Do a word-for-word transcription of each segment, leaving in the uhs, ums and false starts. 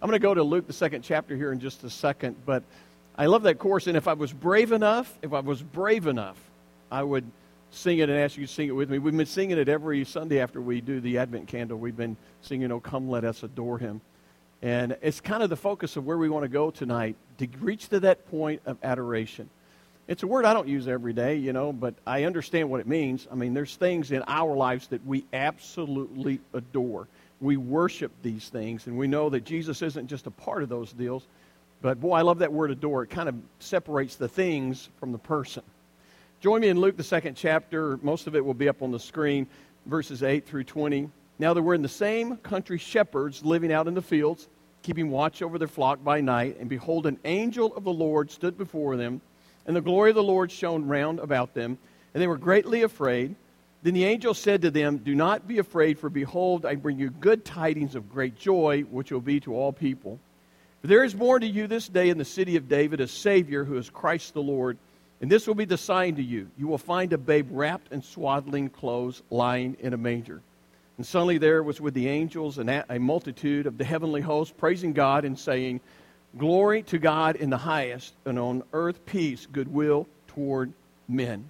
I'm going to go to Luke, the second chapter here in just a second, but I love that chorus, and if I was brave enough, if I was brave enough, I would sing it and ask you to sing it with me. We've been singing it every Sunday after we do the Advent candle. We've been singing, "Oh, come, let us adore him." And it's kind of the focus of where we want to go tonight, to reach to that point of adoration. It's a word I don't use every day, you know, but I understand what it means. I mean, there's things in our lives that we absolutely adore. We worship these things, and we know that Jesus isn't just a part of those deals. But, boy, I love that word adore. It kind of separates the things from the person. Join me in Luke, the second chapter. Most of it will be up on the screen, verses eight through twenty. Now there were in the same country shepherds living out in the fields, keeping watch over their flock by night. And behold, an angel of the Lord stood before them, and the glory of the Lord shone round about them. And they were greatly afraid. Then the angel said to them, "Do not be afraid, for behold, I bring you good tidings of great joy, which will be to all people. For there is born to you this day in the city of David a Savior, who is Christ the Lord. And this will be the sign to you. You will find a babe wrapped in swaddling clothes, lying in a manger." And suddenly there was with the angels a multitude of the heavenly host, praising God and saying, "Glory to God in the highest, and on earth peace, goodwill toward men."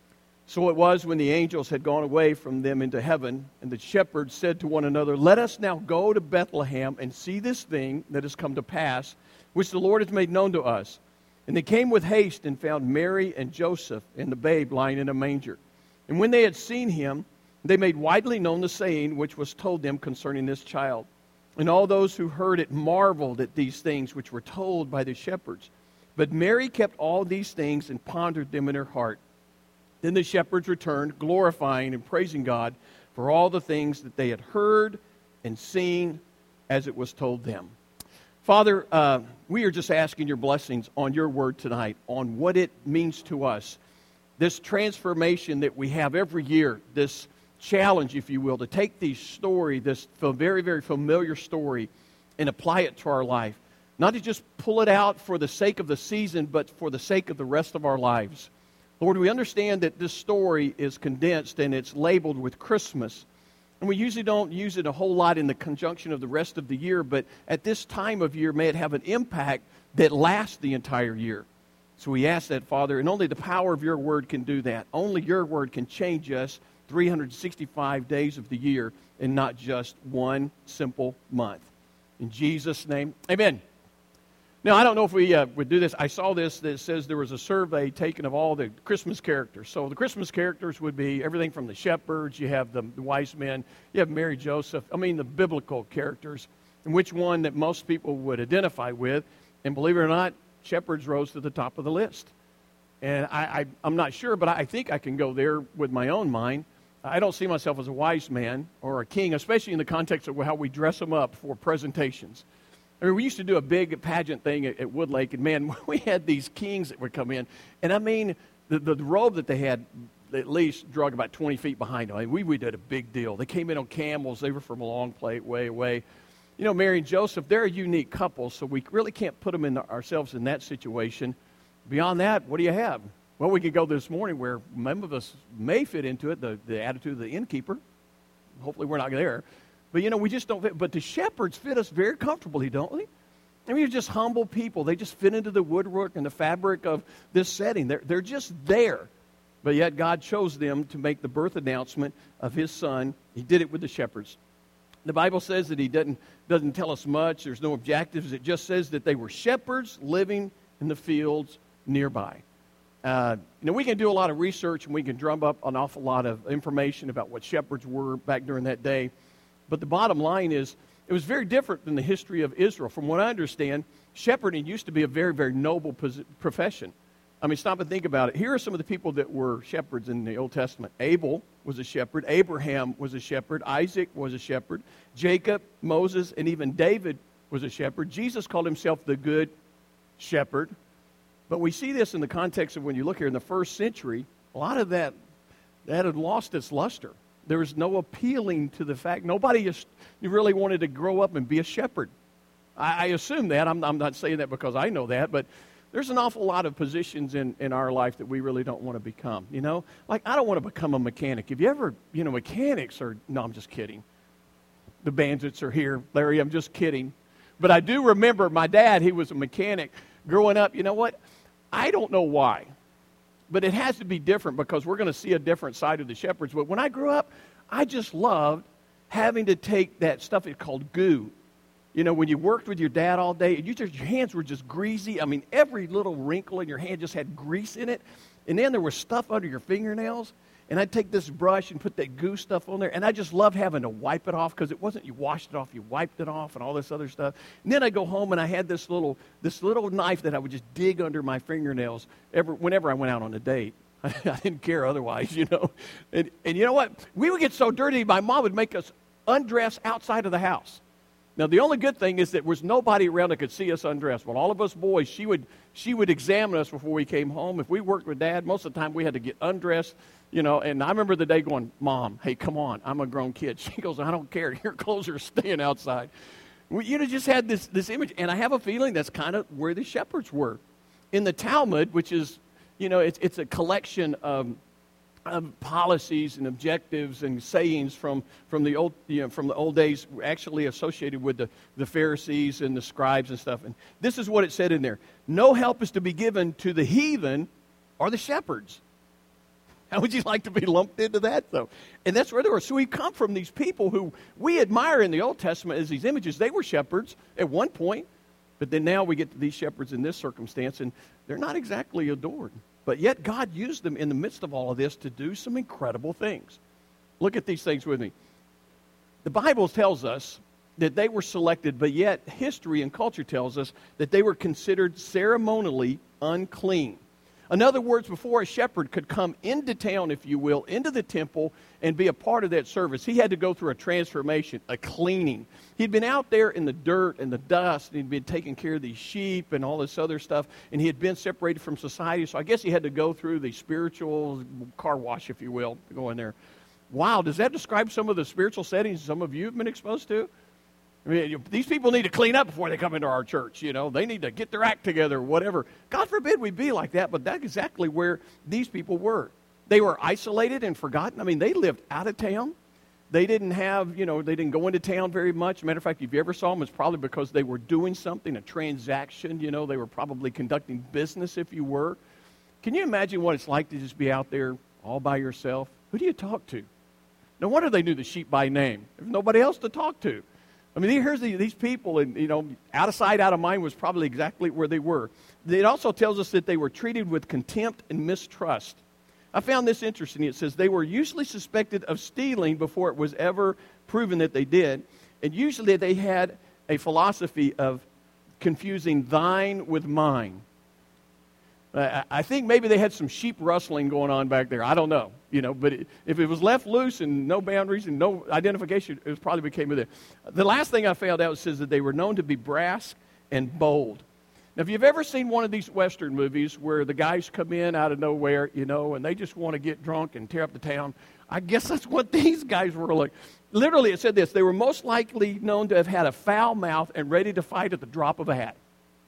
So it was when the angels had gone away from them into heaven, and the shepherds said to one another, "Let us now go to Bethlehem and see this thing that has come to pass, which the Lord has made known to us." And they came with haste and found Mary and Joseph and the babe lying in a manger. And when they had seen him, they made widely known the saying which was told them concerning this child. And all those who heard it marveled at these things which were told by the shepherds. But Mary kept all these things and pondered them in her heart. Then the shepherds returned, glorifying and praising God for all the things that they had heard and seen as it was told them. Father, uh, we are just asking your blessings on your word tonight, on what it means to us. This transformation that we have every year, this challenge, if you will, to take the story, this very, very familiar story, and apply it to our life. Not to just pull it out for the sake of the season, but for the sake of the rest of our lives. Lord, we understand that this story is condensed and it's labeled with Christmas. And we usually don't use it a whole lot in the conjunction of the rest of the year, but at this time of year, may it have an impact that lasts the entire year. So we ask that, Father, and only the power of your word can do that. Only your word can change us three hundred sixty-five days of the year and not just one simple month. In Jesus' name, amen. Now, I don't know if we uh, would do this. I saw this that says there was a survey taken of all the Christmas characters. So the Christmas characters would be everything from the shepherds, you have the, the wise men, you have Mary, Joseph, I mean the biblical characters, and which one that most people would identify with. And believe it or not, shepherds rose to the top of the list. And I, I, I'm not sure, but I think I can go there with my own mind. I don't see myself as a wise man or a king, especially in the context of how we dress them up for presentations. I mean, we used to do a big pageant thing at, at Woodlake, and man, we had these kings that would come in. And I mean, the, the robe that they had at least drug about twenty feet behind them. I mean, we, we did a big deal. They came in on camels. They were from a long plate way away. You know, Mary and Joseph, they're a unique couple, so we really can't put them in the, ourselves in that situation. Beyond that, what do you have? Well, we could go this morning where some of us may fit into it, the, the attitude of the innkeeper. Hopefully we're not there. But, you know, we just don't fit. But the shepherds fit us very comfortably, don't they? I mean, they're just humble people. They just fit into the woodwork and the fabric of this setting. They're, they're just there. But yet God chose them to make the birth announcement of his son. He did it with the shepherds. The Bible says that he doesn't, doesn't tell us much. There's no objectives. It just says that they were shepherds living in the fields nearby. Uh, you know, we can do a lot of research and we can drum up an awful lot of information about what shepherds were back during that day. But the bottom line is, it was very different than the history of Israel. From what I understand, shepherding used to be a very, very noble pos- profession. I mean, stop and think about it. Here are some of the people that were shepherds in the Old Testament. Abel was a shepherd. Abraham was a shepherd. Isaac was a shepherd. Jacob, Moses, and even David was a shepherd. Jesus called himself the Good Shepherd. But we see this in the context of when you look here in the first century, a lot of that, that had lost its luster. There was no appealing to the fact. Nobody just really wanted to grow up and be a shepherd. I, I assume that. I'm, I'm not saying that because I know that, but there's an awful lot of positions in, in our life that we really don't want to become, you know? Like, I don't want to become a mechanic. If you ever, you know, mechanics are, no, I'm just kidding. The bandits are here. Larry, I'm just kidding. But I do remember my dad, he was a mechanic growing up. You know what? I don't know why, but it has to be different because we're going to see a different side of the shepherds. But when I grew up, I just loved having to take that stuff it's called goo. You know, when you worked with your dad all day, you just, your hands were just greasy. I mean, every little wrinkle in your hand just had grease in it. And then there was stuff under your fingernails. And I'd take this brush and put that goo stuff on there. And I just loved having to wipe it off because it wasn't you washed it off, you wiped it off and all this other stuff. And then I'd go home and I had this little this little knife that I would just dig under my fingernails every, whenever I went out on a date. I didn't care otherwise, you know. And, and you know what? We would get so dirty, my mom would make us undress outside of the house. Now, the only good thing is that there was nobody around that could see us undressed. Well, all of us boys, she would she would examine us before we came home. If we worked with Dad, most of the time we had to get undressed, you know. And I remember the day going, Mom, hey, come on, I'm a grown kid. She goes, I don't care. Your clothes are staying outside. We, you know, just had this, this image. And I have a feeling that's kind of where the shepherds were. In the Talmud, which is, you know, it's, it's a collection of Um, policies and objectives and sayings from, from the old you know from the old days, actually associated with the, the Pharisees and the scribes and stuff. And this is what it said in there: no help is to be given to the heathen or the shepherds. How would you like to be lumped into that, though? And that's where they were. So we come from these people who we admire in the Old Testament as these images. They were shepherds at one point, but then now we get to these shepherds in this circumstance, and they're not exactly adored. But yet God used them in the midst of all of this to do some incredible things. Look at these things with me. The Bible tells us that they were selected, but yet history and culture tells us that they were considered ceremonially unclean. In other words, before a shepherd could come into town, if you will, into the temple and be a part of that service, he had to go through a transformation, a cleaning. He'd been out there in the dirt and the dust, and he'd been taking care of these sheep and all this other stuff, and he had been separated from society, so I guess he had to go through the spiritual car wash, if you will, to go in there. Wow, does that describe some of the spiritual settings some of you have been exposed to? I mean, these people need to clean up before they come into our church, you know. They need to get their act together, whatever. God forbid we be like that, but that's exactly where these people were. They were isolated and forgotten. I mean, they lived out of town. They didn't have, you know, they didn't go into town very much. Matter of fact, if you ever saw them, it's probably because they were doing something, a transaction, you know. They were probably conducting business, if you were. Can you imagine what it's like to just be out there all by yourself? Who do you talk to? No wonder they knew the sheep by name. There's nobody else to talk to. I mean, here's the, these people, and, you know, out of sight, out of mind was probably exactly where they were. It also tells us that they were treated with contempt and mistrust. I found this interesting. It says they were usually suspected of stealing before it was ever proven that they did. And usually they had a philosophy of confusing thine with mine. Uh, I think maybe they had some sheep rustling going on back there. I don't know, you know. But it, if it was left loose and no boundaries and no identification, it was probably became with it. The last thing I found out says that they were known to be brash and bold. Now, if you've ever seen one of these Western movies where the guys come in out of nowhere, you know, and they just want to get drunk and tear up the town, I guess that's what these guys were like. Literally, it said this: they were most likely known to have had a foul mouth and ready to fight at the drop of a hat.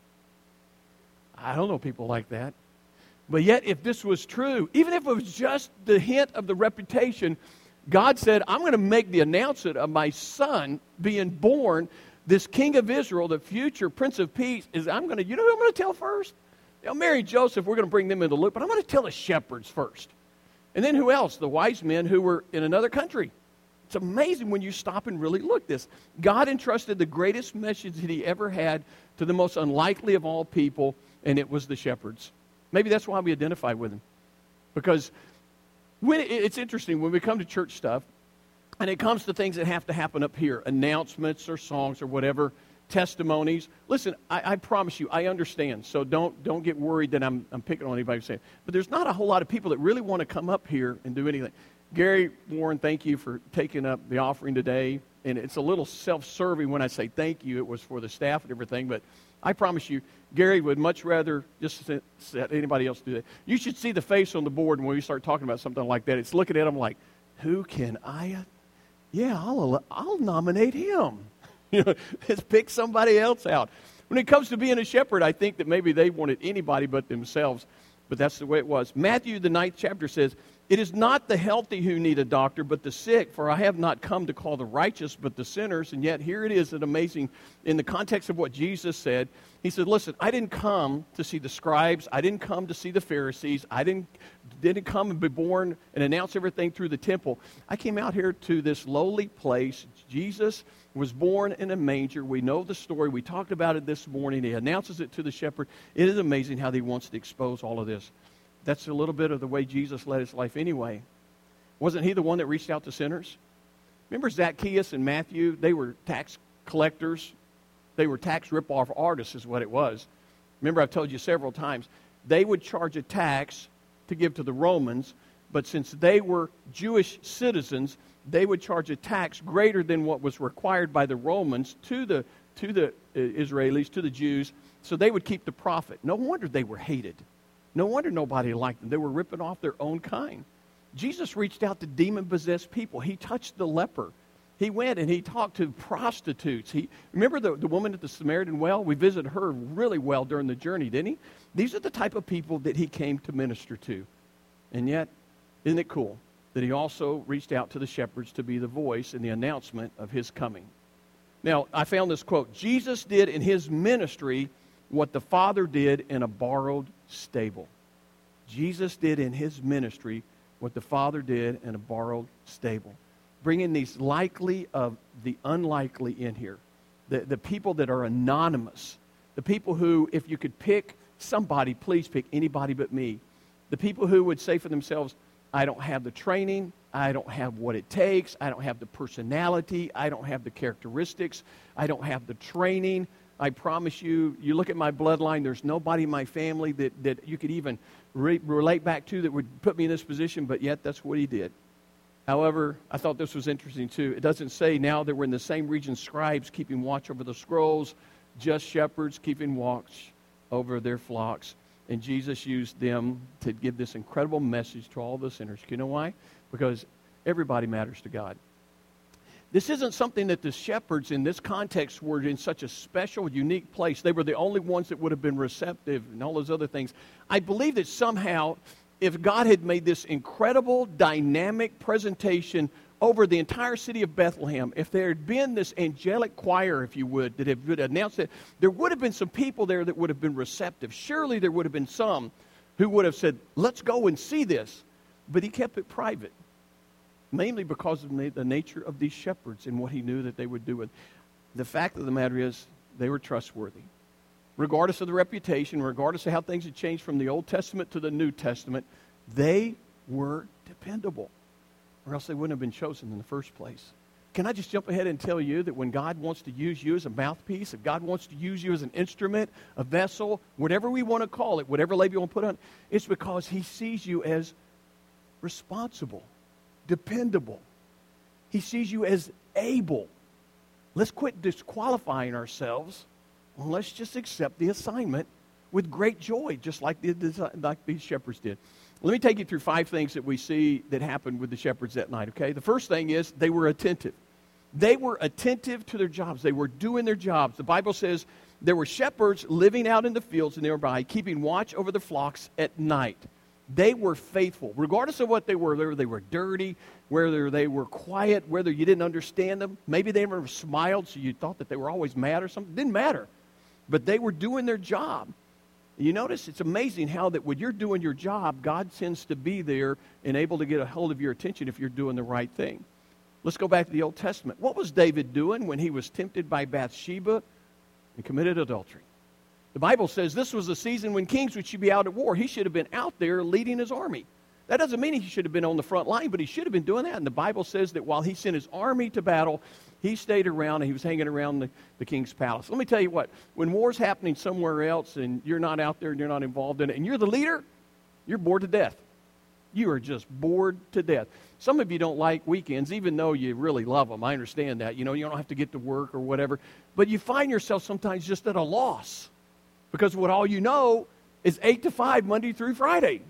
I don't know people like that. But yet, if this was true, even if it was just the hint of the reputation, God said, I'm going to make the announcement of my son being born, this king of Israel, the future Prince of Peace, is I'm going to, you know who I'm going to tell first? Now, Mary and Joseph, we're going to bring them into the loop, but I'm going to tell the shepherds first. And then who else? The wise men who were in another country. It's amazing when you stop and really look at this. God entrusted the greatest message that he ever had to the most unlikely of all people, and it was the shepherds. Maybe that's why we identify with them. Because when it, it's interesting, when we come to church stuff, and it comes to things that have to happen up here, announcements or songs or whatever, testimonies. Listen, I, I promise you, I understand. So don't don't get worried that I'm I'm picking on anybody saying. But there's not a whole lot of people that really want to come up here and do anything. Gary Warren, thank you for taking up the offering today. And it's a little self-serving when I say thank you. It was for the staff and everything, but I promise you, Gary would much rather just let anybody else do that. You should see the face on the board when we start talking about something like that. It's looking at him like, who can I? Yeah, I'll I'll nominate him. You know, let's pick somebody else out. When it comes to being a shepherd, I think that maybe they wanted anybody but themselves, but that's the way it was. Matthew, the ninth chapter says, It is not the healthy who need a doctor, but the sick, for I have not come to call the righteous, but the sinners. And yet here it is, an amazing, in the context of what Jesus said, he said, listen, I didn't come to see the scribes. I didn't come to see the Pharisees. I didn't, didn't come and be born and announce everything through the temple. I came out here to this lowly place. Jesus was born in a manger. We know the story. We talked about it this morning. He announces it to the shepherd. It is amazing how he wants to expose all of this. That's a little bit of the way Jesus led his life anyway. Wasn't he the one that reached out to sinners? Remember Zacchaeus and Matthew? They were tax collectors. They were tax rip-off artists is what it was. Remember, I've told you several times, they would charge a tax to give to the Romans, but since they were Jewish citizens, they would charge a tax greater than what was required by the Romans to the, to the Israelis, to the Jews, so they would keep the profit. No wonder they were hated. No wonder nobody liked them. They were ripping off their own kind. Jesus reached out to demon-possessed people. He touched the leper. He went and he talked to prostitutes. He remember the, the woman at the Samaritan well? We visited her really well during the journey, didn't he? These are the type of people that he came to minister to. And yet, isn't it cool that he also reached out to the shepherds to be the voice in the announcement of his coming? Now, I found this quote. Jesus did in his ministry what the Father did in a borrowed stable. Jesus did in his ministry what the Father did in a borrowed stable. Bringing these likely of the unlikely in here. The, the people that are anonymous. The people who, if you could pick somebody, please pick anybody but me. The people who would say for themselves, I don't have the training, I don't have what it takes, I don't have the personality, I don't have the characteristics, I don't have the training. I promise you, you look at my bloodline, there's nobody in my family that, that you could even re- relate back to that would put me in this position, but yet that's what he did. However, I thought this was interesting too. It doesn't say now that we're in the same region, scribes keeping watch over the scrolls, just shepherds keeping watch over their flocks. And Jesus used them to give this incredible message to all the sinners. You know why? Because everybody matters to God. This isn't something that the shepherds in this context were in such a special, unique place. They were the only ones that would have been receptive and all those other things. I believe that somehow, if God had made this incredible, dynamic presentation over the entire city of Bethlehem, if there had been this angelic choir, if you would, that had announced it, there would have been some people there that would have been receptive. Surely there would have been some who would have said, let's go and see this. But he kept it private. Mainly because of the nature of these shepherds and what he knew that they would do with. The fact of the matter is, they were trustworthy. Regardless of the reputation, regardless of how things had changed from the Old Testament to the New Testament, they were dependable. Or else they wouldn't have been chosen in the first place. Can I just jump ahead and tell you that when God wants to use you as a mouthpiece, if God wants to use you as an instrument, a vessel, whatever we want to call it, whatever label you want to put on, it's because he sees you as responsible. Dependable. He sees you as able. Let's quit disqualifying ourselves and let's just accept the assignment with great joy, just like, the, like these shepherds did. Let me take you through five things that we see that happened with the shepherds that night, okay? The first thing is they were attentive. They were attentive to their jobs. They were doing their jobs. The Bible says there were shepherds living out in the fields nearby, keeping watch over the flocks at night. They were faithful. Regardless of what they were, whether they were dirty, whether they were quiet, whether you didn't understand them, maybe they never smiled so you thought that they were always mad or something. It didn't matter. But they were doing their job. You notice it's amazing how that when you're doing your job, God tends to be there and able to get a hold of your attention if you're doing the right thing. Let's go back to the Old Testament. What was David doing when he was tempted by Bathsheba and committed adultery? The Bible says this was the season when kings should be out at war. He should have been out there leading his army. That doesn't mean he should have been on the front line, but he should have been doing that. And the Bible says that while he sent his army to battle, he stayed around and he was hanging around the, the king's palace. Let me tell you what, when war's happening somewhere else and you're not out there and you're not involved in it, and you're the leader, you're bored to death. You are just bored to death. Some of you don't like weekends, even though you really love them. I understand that. You know, you don't have to get to work or whatever. But you find yourself sometimes just at a loss. Because what all you know is eight to five, Monday through Friday.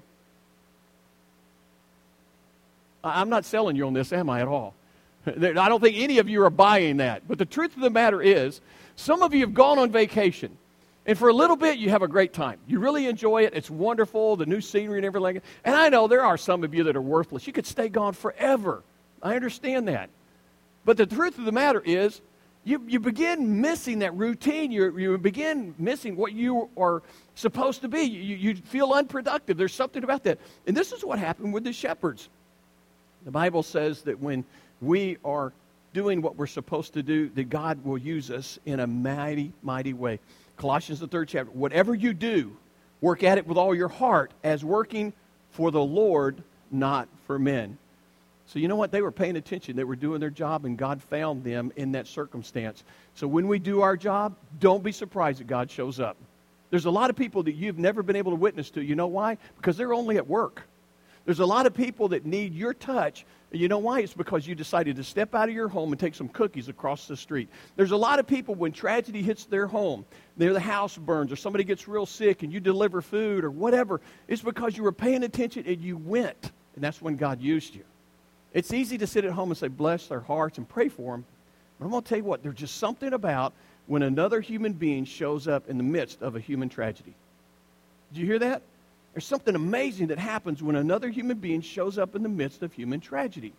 I'm not selling you on this, am I, at all? I don't think any of you are buying that. But the truth of the matter is, some of you have gone on vacation. And for a little bit, you have a great time. You really enjoy it. It's wonderful, the new scenery and everything. And I know there are some of you that are worthless. You could stay gone forever. I understand that. But the truth of the matter is, you, you begin missing that routine. You, you begin missing what you are supposed to be. You, you feel unproductive. There's something about that. And this is what happened with the shepherds. The Bible says that when we are doing what we're supposed to do, that God will use us in a mighty, mighty way. Colossians, the third chapter, whatever you do, work at it with all your heart as working for the Lord, not for men. So you know what? They were paying attention. They were doing their job, and God found them in that circumstance. So when we do our job, don't be surprised that God shows up. There's a lot of people that you've never been able to witness to. You know why? Because they're only at work. There's a lot of people that need your touch. You know why? It's because you decided to step out of your home and take some cookies across the street. There's a lot of people when tragedy hits their home, their the house burns or somebody gets real sick and you deliver food or whatever, it's because you were paying attention and you went. And that's when God used you. It's easy to sit at home and say, bless their hearts and pray for them. But I'm going to tell you what, there's just something about when another human being shows up in the midst of a human tragedy. Did you hear that? There's something amazing that happens when another human being shows up in the midst of human tragedy.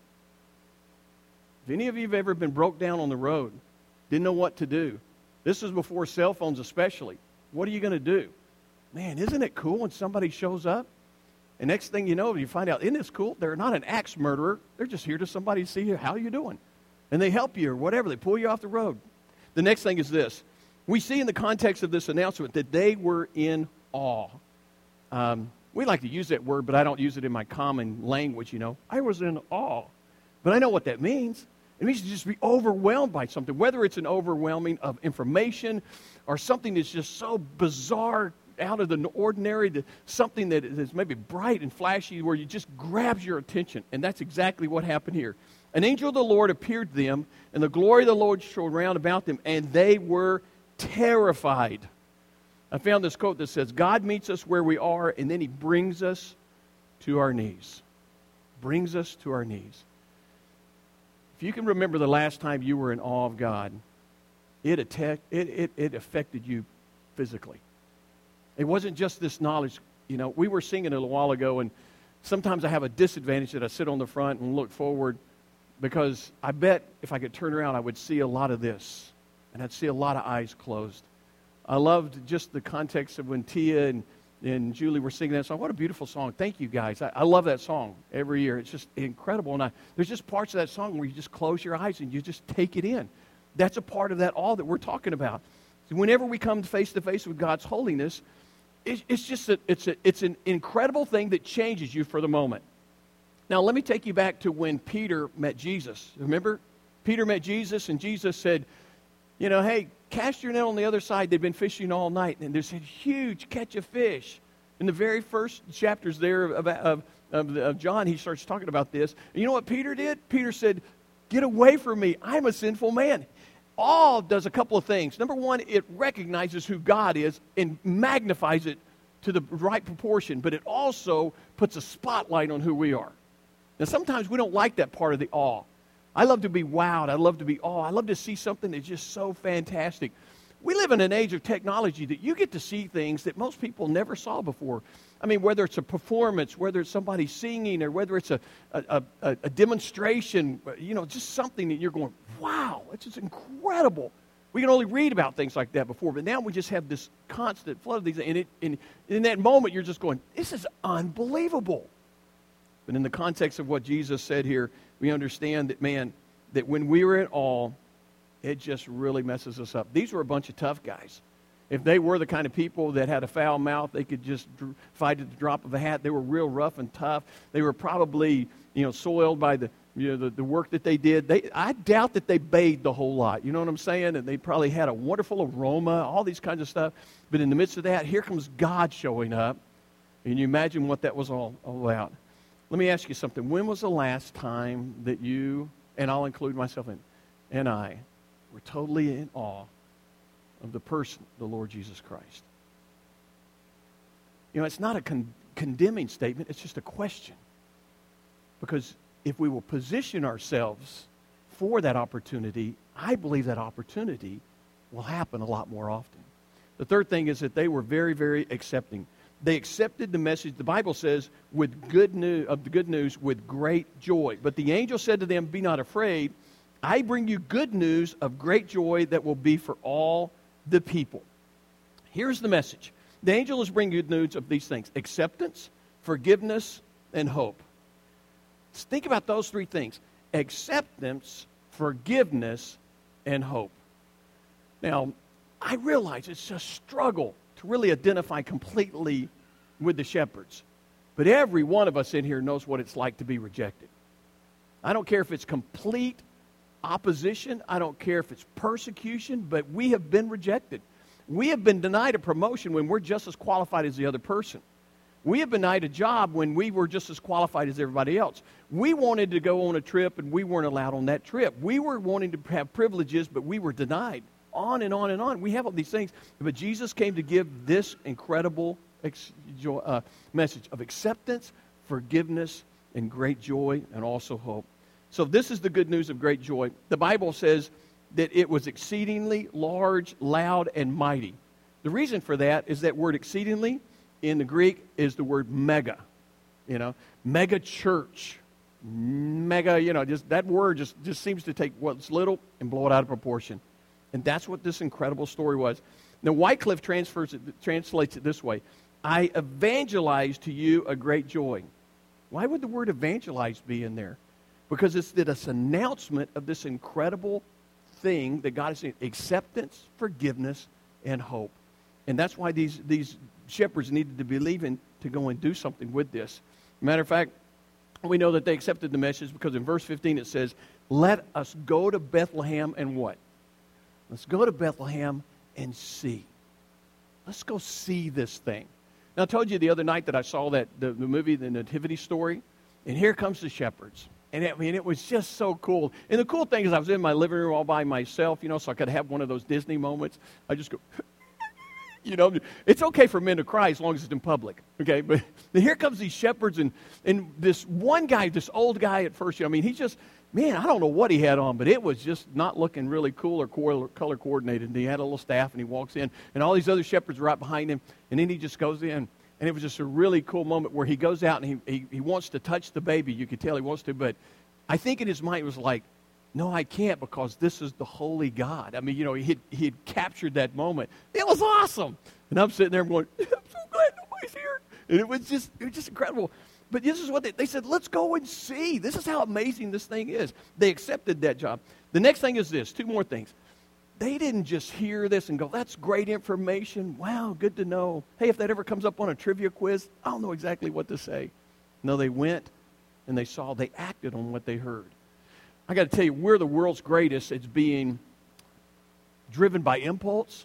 If any of you have ever been broke down on the road, didn't know what to do, this is before cell phones especially, what are you going to do? Man, isn't it cool when somebody shows up? And next thing you know, you find out, isn't this cool? They're not an axe murderer. They're just here to somebody see you, how you doing? And they help you or whatever. They pull you off the road. The next thing is this. We see in the context of this announcement that they were in awe. Um, we like to use that word, but I don't use it in my common language, you know. I was in awe. But I know what that means. It means to just be overwhelmed by something, whether it's an overwhelming of information or something that's just so bizarre, out of the ordinary, to something that is maybe bright and flashy where you just grabs your attention. And that's exactly what happened here. An angel of the Lord appeared to them, and the glory of the Lord shone round about them, and they were terrified. I found this quote that says, God meets us where we are, and then he brings us to our knees. Brings us to our knees. If you can remember the last time you were in awe of God, it, attacked, it, it, it affected you physically. It wasn't just this knowledge. You know, we were singing it a while ago, and sometimes I have a disadvantage that I sit on the front and look forward because I bet if I could turn around, I would see a lot of this, and I'd see a lot of eyes closed. I loved just the context of when Tia and, and Julie were singing that song. What a beautiful song. Thank you, guys. I, I love that song every year. It's just incredible. And I, there's just parts of that song where you just close your eyes and you just take it in. That's a part of that all that we're talking about. So whenever we come face to face with God's holiness, it, it's just a, it's, a, it's an incredible thing that changes you for the moment. Now, let me take you back to when Peter met Jesus. Remember? Peter met Jesus, and Jesus said, you know, hey, cast your net on the other side. They've been fishing all night, and there's a huge catch of fish. In the very first chapters there of, of, of, of John, he starts talking about this. And you know what Peter did? Peter said, get away from me. I'm a sinful man. Awe does a couple of things. Number one, it recognizes who God is and magnifies it to the right proportion, but it also puts a spotlight on who we are. Now, sometimes we don't like that part of the awe. I love to be wowed. I love to be awed. I love to see something that's just so fantastic. We live in an age of technology that you get to see things that most people never saw before. I mean, whether it's a performance, whether it's somebody singing, or whether it's a, a, a, a demonstration, you know, just something that you're going, wow, it's just incredible. We can only read about things like that before, but now we just have this constant flood of these. And, it, and in that moment, you're just going, this is unbelievable. But in the context of what Jesus said here, we understand that, man, that when we were in awe, it just really messes us up. These were a bunch of tough guys. If they were the kind of people that had a foul mouth, they could just dr- fight at the drop of a hat. They were real rough and tough. They were probably, you know, soiled by the, you know, the, the work that they did. They, I doubt that they bathed the whole lot. You know what I'm saying? And they probably had a wonderful aroma, all these kinds of stuff. But in the midst of that, here comes God showing up. And you imagine what that was all, all about. Let me ask you something. When was the last time that you, and I'll include myself in, and I, were totally in awe of the person, the Lord Jesus Christ? You know, it's not a con- condemning statement. It's just a question. Because if we will position ourselves for that opportunity, I believe that opportunity will happen a lot more often. The third thing is that they were very, very accepting. They accepted the message, the Bible says, with good news, of the good news with great joy. But the angel said to them, be not afraid. I bring you good news of great joy that will be for all the people. Here's the message. The angel is bringing good news of these things: acceptance, forgiveness, and hope. Let's think about those three things: acceptance, forgiveness, and hope. Now, I realize it's a struggle to really identify completely with the shepherds. But every one of us in here knows what it's like to be rejected. I don't care if it's complete opposition. I don't care if it's persecution, but we have been rejected. We have been denied a promotion when we're just as qualified as the other person. We have been denied a job when we were just as qualified as everybody else. We wanted to go on a trip, and we weren't allowed on that trip. We were wanting to have privileges, but we were denied. On and on and on. We have all these things. But Jesus came to give this incredible ex- joy, uh, message of acceptance, forgiveness, and great joy, and also hope. So this is the good news of great joy. The Bible says that it was exceedingly large, loud, and mighty. The reason for that is that word exceedingly in the Greek is the word mega. You know, mega church. Mega, you know, just that word just, just seems to take what's little and blow it out of proportion. And that's what this incredible story was. Now, Wycliffe transfers it, translates it this way: I evangelize to you a great joy. Why would the word evangelize be in there? Because it's this announcement of this incredible thing that God is saying: acceptance, forgiveness, and hope. And that's why these, these shepherds needed to believe in to go and do something with this. Matter of fact, we know that they accepted the message because in verse fifteen it says, let us go to Bethlehem and what? Let's go to Bethlehem and see. Let's go see this thing. Now, I told you the other night that I saw that the, the movie, The Nativity Story, and here comes the shepherds. And it, I mean, it was just so cool. And the cool thing is I was in my living room all by myself, you know, so I could have one of those Disney moments. I just go, you know, it's okay for men to cry as long as it's in public, okay? But here comes these shepherds, and, and this one guy, this old guy at first, you know, I mean, he's just, man, I don't know what he had on, but it was just not looking really cool or color coordinated. And he had a little staff, and he walks in, and all these other shepherds are right behind him, and then he just goes in. And it was just a really cool moment where he goes out, and he, he, he wants to touch the baby. You could tell he wants to, but I think in his mind it was like, no, I can't, because this is the holy God. I mean, you know, he had, he had captured that moment. It was awesome. And I'm sitting there going, I'm so glad nobody's here. And it was just, it was just incredible. But this is what they, they said, let's go and see. This is how amazing this thing is. They accepted that job. The next thing is this, two more things. They didn't just hear this and go, that's great information. Wow, good to know. Hey, if that ever comes up on a trivia quiz, I'll know exactly what to say. No, they went and they saw, they acted on what they heard. I got to tell you, we're the world's greatest at being driven by impulse,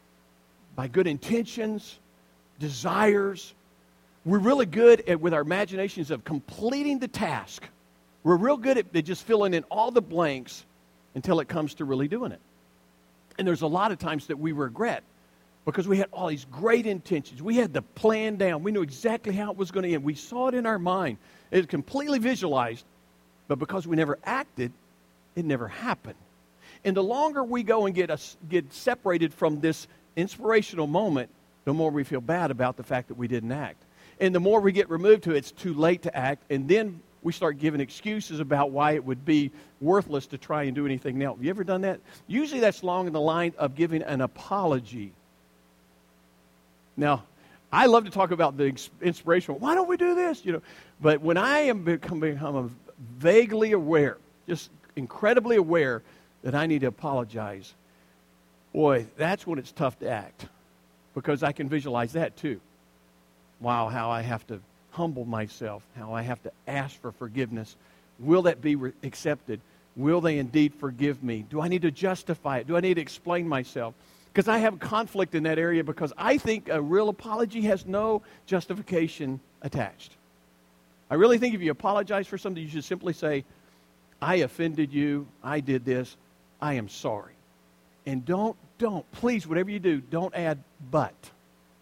by good intentions, desires. We're really good at, with our imaginations, of completing the task. We're real good at, at just filling in all the blanks until it comes to really doing it. And there's a lot of times that we regret because we had all these great intentions. We had the plan down. We knew exactly how it was going to end. We saw it in our mind. It was completely visualized. But because we never acted, it never happened. And the longer we go and get us get separated from this inspirational moment, the more we feel bad about the fact that we didn't act. And the more we get removed to it, it's too late to act. And then we start giving excuses about why it would be worthless to try and do anything else. Have you ever done that? Usually that's along the line of giving an apology. Now, I love to talk about the inspirational. Why don't we do this? You know, but when I am becoming become vaguely aware, just incredibly aware that I need to apologize, boy, that's when it's tough to act, because I can visualize that too. Wow, how I have to humble myself, how I have to ask for forgiveness. Will that be re- accepted? Will they indeed forgive me? Do I need to justify it? Do I need to explain myself? Because I have conflict in that area, because I think a real apology has no justification attached. I really think if you apologize for something, you should simply say, I offended you, I did this, I am sorry. And don't, don't, please, whatever you do, don't add but.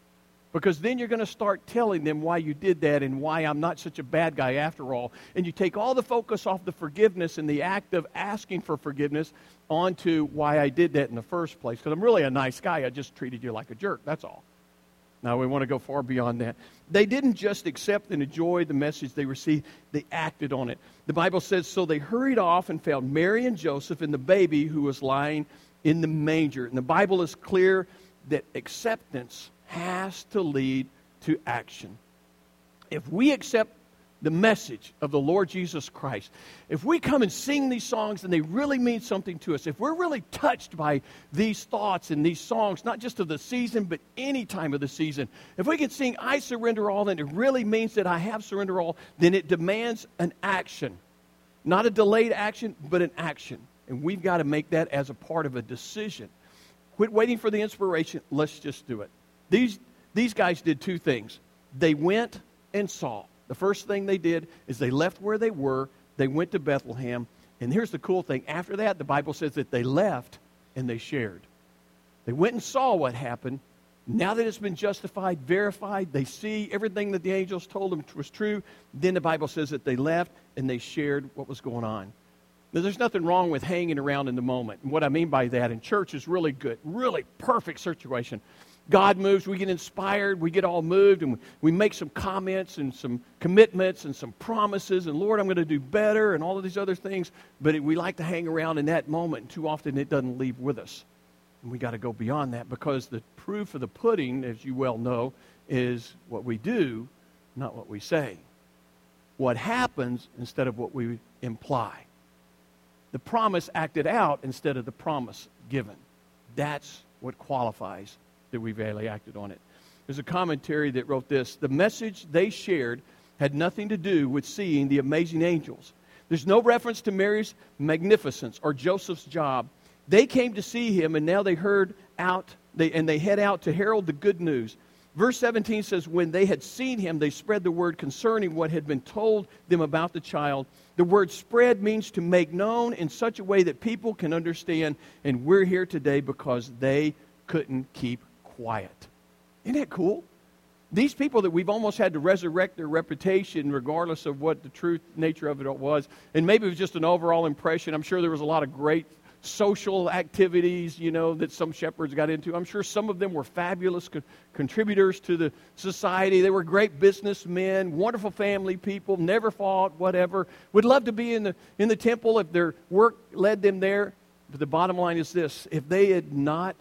Because then you're going to start telling them why you did that and why I'm not such a bad guy after all. And you take all the focus off the forgiveness and the act of asking for forgiveness onto why I did that in the first place. Because I'm really a nice guy. I just treated you like a jerk. That's all. Now, we want to go far beyond that. They didn't just accept and enjoy the message they received. They acted on it. The Bible says, so they hurried off and found Mary and Joseph and the baby who was lying in the manger. And the Bible is clear that acceptance has to lead to action. If we accept the message of the Lord Jesus Christ, if we come and sing these songs and they really mean something to us, if we're really touched by these thoughts and these songs, not just of the season, but any time of the season, if we can sing, I surrender all, and it really means that I have surrendered all, then it demands an action. Not a delayed action, but an action. And we've got to make that as a part of a decision. Quit waiting for the inspiration. Let's just do it. These, these guys did two things. They went and saw. The first thing they did is they left where they were. They went to Bethlehem. And here's the cool thing. After that, the Bible says that they left and they shared. They went and saw what happened. Now that it's been justified, verified, they see everything that the angels told them was true. Then the Bible says that they left and they shared what was going on. Now, there's nothing wrong with hanging around in the moment. And what I mean by that, in church is really good, really perfect situation. God moves, we get inspired, we get all moved, and we make some comments and some commitments and some promises, and Lord, I'm going to do better, and all of these other things. But it, we like to hang around in that moment, and too often it doesn't leave with us. And we got to go beyond that, because the proof of the pudding, as you well know, is what we do, not what we say. What happens instead of what we imply. The promise acted out instead of the promise given. That's what qualifies that we've really acted on it. There's a commentary that wrote this: the message they shared had nothing to do with seeing the amazing angels. There's no reference to Mary's magnificence or Joseph's job. They came to see him, and now they heard out, they, and they head out to herald the good news. Verse seventeen says, when they had seen him, they spread the word concerning what had been told them about the child. The word spread means to make known in such a way that people can understand, and we're here today because they couldn't keep quiet. Isn't that cool? These people that we've almost had to resurrect their reputation regardless of what the truth nature of it was, and maybe it was just an overall impression. I'm sure there was a lot of great social activities, you know, that some shepherds got into. I'm sure some of them were fabulous co- contributors to the society. They were great businessmen, wonderful family people, never fought, whatever. Would love to be in the in the temple if their work led them there. But the bottom line is this: if they had not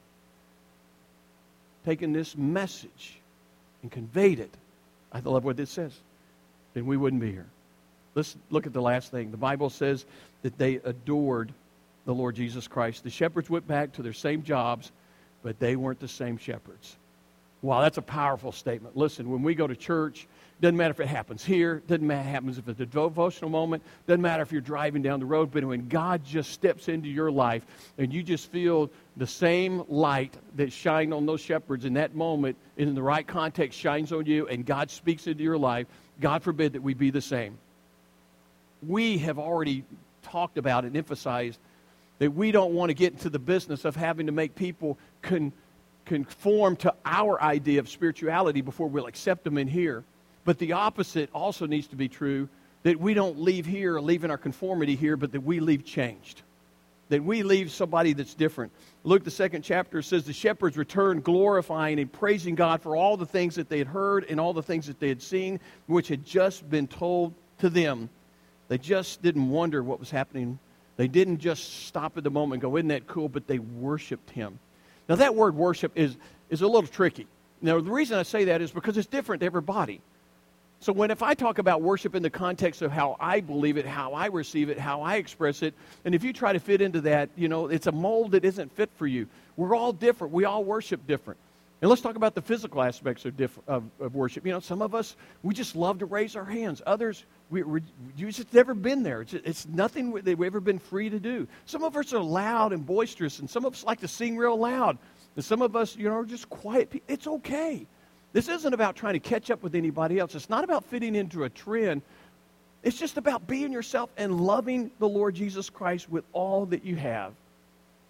taken this message and conveyed it, I love what it says, then we wouldn't be here. Let's look at the last thing. The Bible says that they adored the Lord Jesus Christ. The shepherds went back to their same jobs, but they weren't the same shepherds. Wow, that's a powerful statement. Listen, when we go to church, doesn't matter if it happens here, doesn't matter if it happens if it's a devotional moment, doesn't matter if you're driving down the road, but when God just steps into your life and you just feel the same light that shined on those shepherds in that moment, in the right context, shines on you, and God speaks into your life, God forbid that we be the same. We have already talked about and emphasized that we don't want to get into the business of having to make people con- conform to our idea of spirituality before we'll accept them in here. But the opposite also needs to be true, that we don't leave here, leave in our conformity here, but that we leave changed. That we leave somebody that's different. Luke, the second chapter, says the shepherds returned glorifying and praising God for all the things that they had heard and all the things that they had seen, which had just been told to them. They just didn't wonder what was happening. They didn't just stop at the moment and go, isn't that cool? But they worshiped him. Now that word worship is, is a little tricky. Now the reason I say that is because it's different to everybody. So when if I talk about worship in the context of how I believe it, how I receive it, how I express it, and if you try to fit into that, you know, it's a mold that isn't fit for you. We're all different. We all worship different. And let's talk about the physical aspects of, diff- of, of worship. You know, some of us, we just love to raise our hands. Others, we, we, you've just never been there. It's, it's nothing that we've ever been free to do. Some of us are loud and boisterous, and some of us like to sing real loud. And some of us, you know, are just quiet people. It's okay. This isn't about trying to catch up with anybody else. It's not about fitting into a trend. It's just about being yourself and loving the Lord Jesus Christ with all that you have.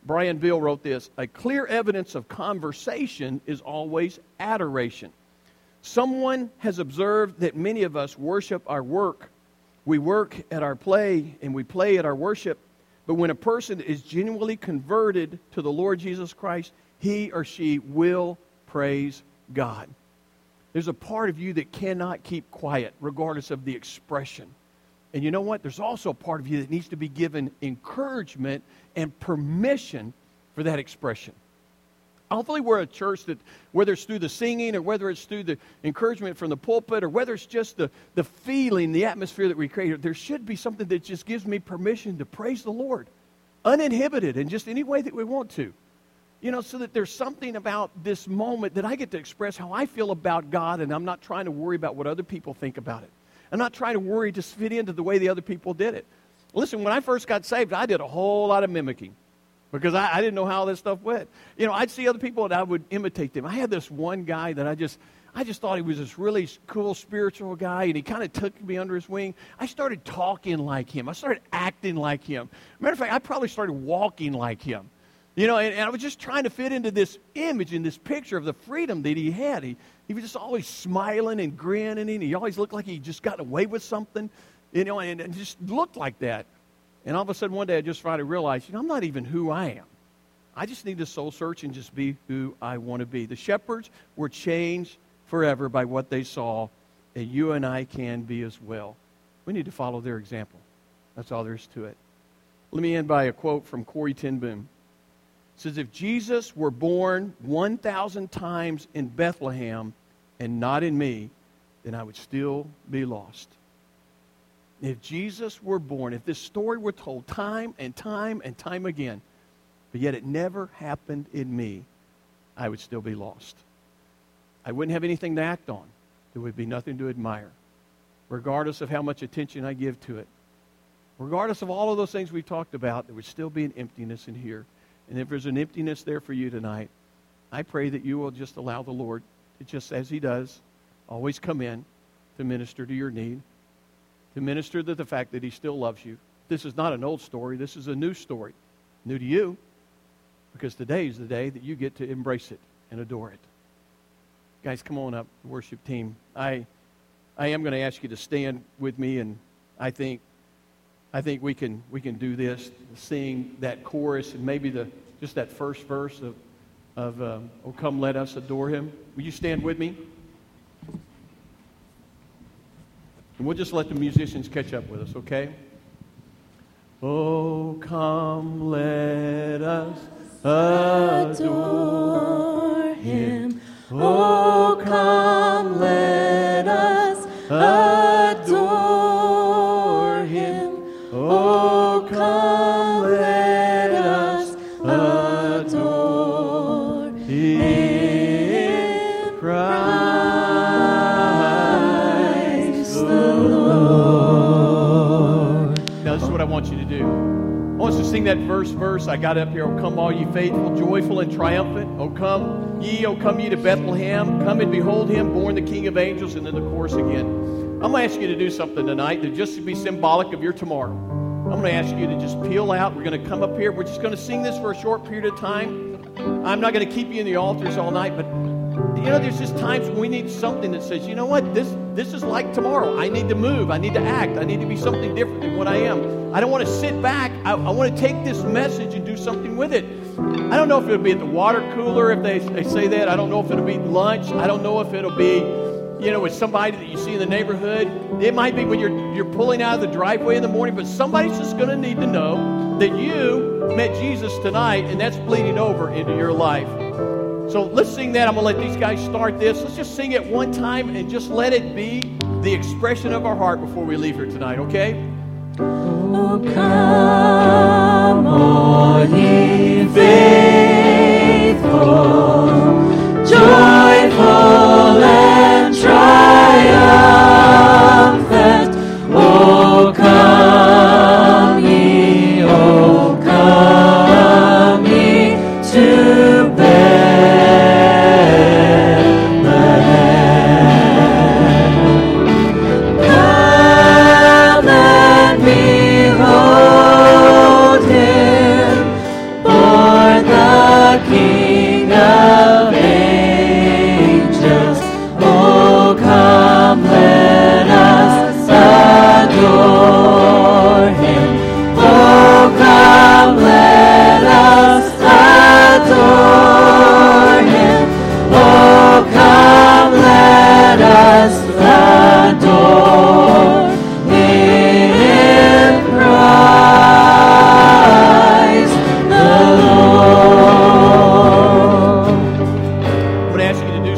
Brian Veal wrote this: a clear evidence of conversation is always adoration. Someone has observed that many of us worship our work. We work at our play and we play at our worship. But when a person is genuinely converted to the Lord Jesus Christ, he or she will praise God. There's a part of you that cannot keep quiet, regardless of the expression. And you know what? There's also a part of you that needs to be given encouragement and permission for that expression. Hopefully we're a church that, whether it's through the singing or whether it's through the encouragement from the pulpit or whether it's just the, the feeling, the atmosphere that we create, there should be something that just gives me permission to praise the Lord, uninhibited in just any way that we want to. You know, so that there's something about this moment that I get to express how I feel about God, and I'm not trying to worry about what other people think about it. I'm not trying to worry to fit into the way the other people did it. Listen, when I first got saved, I did a whole lot of mimicking. Because I, I didn't know how this stuff went. You know, I'd see other people and I would imitate them. I had this one guy that I just, I just thought he was this really cool spiritual guy, and he kind of took me under his wing. I started talking like him. I started acting like him. Matter of fact, I probably started walking like him. You know, and, and I was just trying to fit into this image and this picture of the freedom that he had. He, he was just always smiling and grinning, and he always looked like he just got away with something, you know, and, and just looked like that. And all of a sudden, one day, I just finally realized, you know, I'm not even who I am. I just need to soul search and just be who I want to be. The shepherds were changed forever by what they saw, and you and I can be as well. We need to follow their example. That's all there is to it. Let me end by a quote from Corrie ten Boom. It says, if Jesus were born one thousand times in Bethlehem and not in me, then I would still be lost. If Jesus were born, if this story were told time and time and time again, but yet it never happened in me, I would still be lost. I wouldn't have anything to act on. There would be nothing to admire, regardless of how much attention I give to it. Regardless of all of those things we've talked about, there would still be an emptiness in here. And if there's an emptiness there for you tonight, I pray that you will just allow the Lord to, just as He does, always come in to minister to your need, to minister to the fact that He still loves you. This is not an old story. This is a new story. New to you, because today is the day that you get to embrace it and adore it. Guys, come on up, worship team. I I am going to ask you to stand with me, and I think I think we can we can do this, sing that chorus and maybe the just that first verse of, of um, Oh, come let us adore Him. Will you stand with me? And we'll just let the musicians catch up with us, okay? Oh, come, let us adore Him. Oh, come, let us adore Him. Oh, come, let us adore Him. Christ the Lord. Now, this is what I want you to do. I want us to sing that verse, verse. I got up here. Oh, come all ye faithful, joyful, and triumphant. Oh, come ye, oh, come ye to Bethlehem. Come and behold Him, born the King of angels. And then the chorus again. I'm going to ask you to do something tonight that just to be symbolic of your tomorrow. I'm going to ask you to just peel out. We're going to come up here. We're just going to sing this for a short period of time. I'm not going to keep you in the altars all night, but you know, there's just times when we need something that says, you know what, this this is like tomorrow. I need to move. I need to act. I need to be something different than what I am. I don't want to sit back. I, I want to take this message and do something with it. I don't know if it'll be at the water cooler if they, they say that. I don't know if it'll be lunch. I don't know if it'll be, you know, with somebody that you see in the neighborhood. It might be when you're you're pulling out of the driveway in the morning, but somebody's just going to need to know that you met Jesus tonight, and that's bleeding over into your life. So let's sing that. I'm going to let these guys start this. Let's just sing it one time and just let it be the expression of our heart before we leave here tonight, okay? Oh, come, all ye faithful, joyful and triumphant. Oh, come ye, oh, come ye to Bethlehem. Come and behold Him, born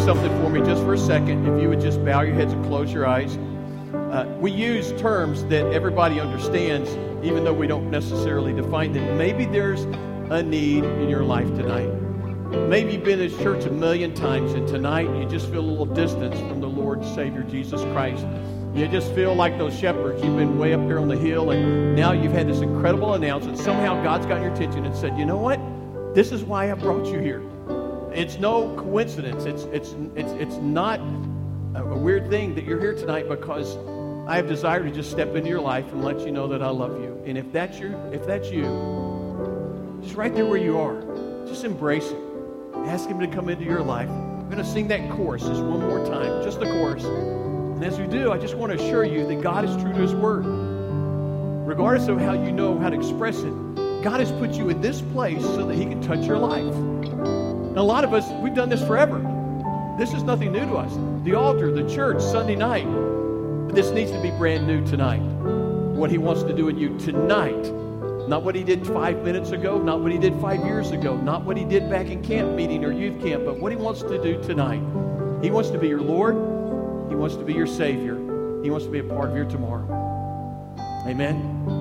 something for me just for a second. If you would just bow your heads and close your eyes. Uh, we use terms that everybody understands, even though we don't necessarily define them. Maybe there's a need in your life tonight. Maybe you've been in this church a million times, and tonight you just feel a little distance from the Lord and Savior Jesus Christ. You just feel like those shepherds. You've been way up there on the hill, and now you've had this incredible announcement. Somehow God's got your attention and said, you know what? This is why I brought you here. It's no coincidence. It's it's it's it's not a, a weird thing that you're here tonight, because I have desire to just step into your life and let you know that I love you. And if that's you, if that's you, just right there where you are, just embrace it. Ask Him to come into your life. I'm going to sing that chorus just one more time, just the chorus. And as we do, I just want to assure you that God is true to His Word. Regardless of how you know how to express it, God has put you in this place so that He can touch your life. And a lot of us, we've done this forever. This is nothing new to us. The altar, the church, Sunday night. But this needs to be brand new tonight. What He wants to do in you tonight. Not what He did five minutes ago, not what He did five years ago, not what He did back in camp meeting or youth camp, but what He wants to do tonight. He wants to be your Lord. He wants to be your Savior. He wants to be a part of your tomorrow. Amen.